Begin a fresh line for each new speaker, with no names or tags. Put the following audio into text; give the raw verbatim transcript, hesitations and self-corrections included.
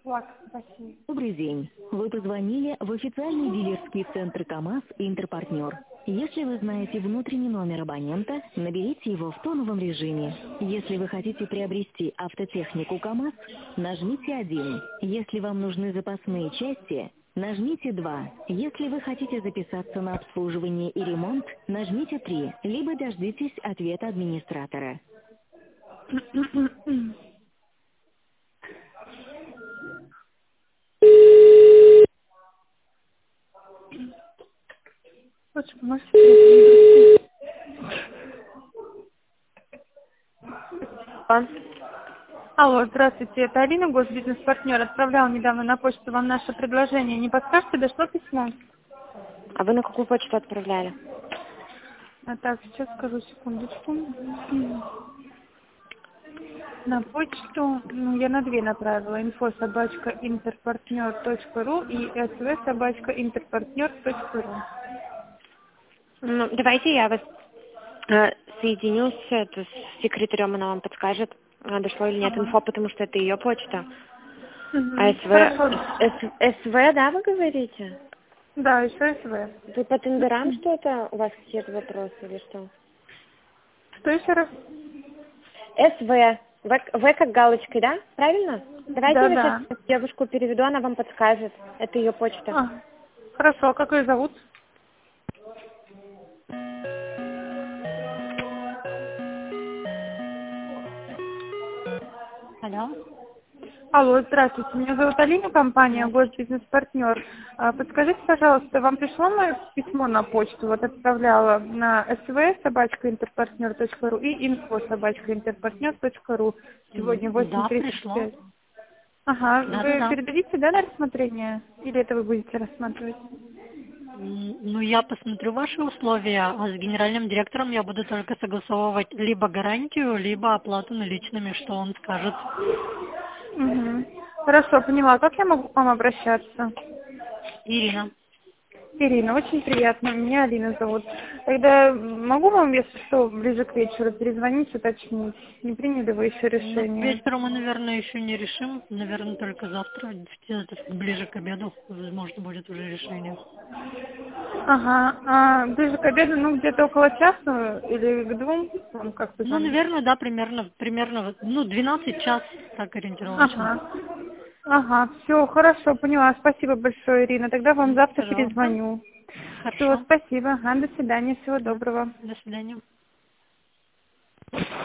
Так, спасибо.
Добрый день. Вы позвонили в официальный дилерский центр КАМАЗ «Интерпартнер». Если вы знаете внутренний номер абонента, наберите его в тоновом режиме. Если вы хотите приобрести автотехнику КАМАЗ, нажмите один. Если вам нужны запасные части, нажмите два. Если вы хотите записаться на обслуживание и ремонт, нажмите три, либо дождитесь ответа администратора.
Лучше бы можете перейти.
А
Алло, здравствуйте, это Алина, госбизнес-партнер. Отправляла недавно на почту вам наше предложение. Не подскажете, дошло письмо?
а вы на какую почту отправляли?
А так, сейчас скажу, секундочку. На почту, ну, я на две направила. Инфо собачка интерпартнер точка ру и св собачка интерпартнер точка ру.
Ну, давайте я вас э, соединю с, это, с секретарем, она вам подскажет, а, дошло или нет
Ага.
инфо, потому что это ее почта. А
Мгм.
СВ,
Хорошо.
С- СВ, да, вы говорите?
Да, еще СВ.
Вы по тендерам что-то, у вас какие-то вопросы или что?
Что еще раз?
СВ, В, В как галочкой, да? Правильно? Давайте
Да,
я
да.
сейчас девушку переведу, она вам подскажет. Это ее почта.
А, хорошо, а как ее зовут?
Алло.
Алло, здравствуйте. Меня зовут Алина, компания Госбизнес-партнер. А, Подскажите, пожалуйста, вам пришло мое письмо на почту? Вот отправляла на св собачка интерпартнер точка ру и инфо собачка интерпартнер точка ру. Сегодня в
М,
восемь
Да,
тридцать
пришло.
пять. Ага, вы
Да-да-да.
передадите, да, на рассмотрение? Или это вы будете рассматривать?
М, Ну, я посмотрю ваши условия, а с генеральным директором я буду только согласовывать либо гарантию, либо оплату наличными, что он скажет.
Угу. Хорошо, поняла. Как я могу к вам обращаться?
Ирина.
Ирина, очень приятно. Меня Алина зовут. Тогда могу вам, если что, ближе к вечеру перезвонить, уточнить, не приняли вы еще
Ну, к
решение?
вечеру мы, наверное, еще не решим. Наверное, только завтра, где-то ближе к обеду, возможно, будет уже решение.
Ага, а ближе к обеду, ну, где-то около часа или к двум, вам как
Ну,
позвонить?
наверное, да, примерно, примерно, вот, ну, двенадцать час, так ориентировочно.
Ага. Ага, все, хорошо, поняла. Спасибо большое, Ирина. Тогда вам
М,
завтра
Пожалуйста.
перезвоню. Все,
Хорошо.
спасибо. Ага, до свидания, всего
Да.
доброго.
До свидания.